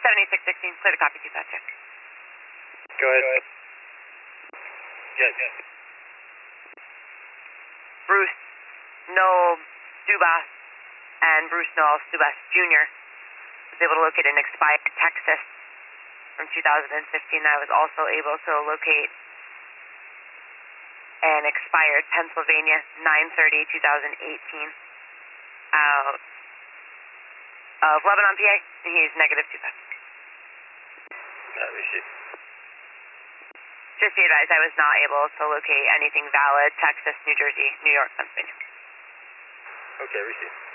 7616, clear to copy 252. Go ahead. Yes. Bruce Noel Dubas and Bruce Noel Dubas Jr. was able to locate an expired Texas from 2015. I was also able to locate an expired Pennsylvania 9/30/2018 out of Lebanon, PA. He's negative 25. Receive. Just be advised, I was not able to locate anything valid, Texas, New Jersey, New York, Pennsylvania. Okay, receive.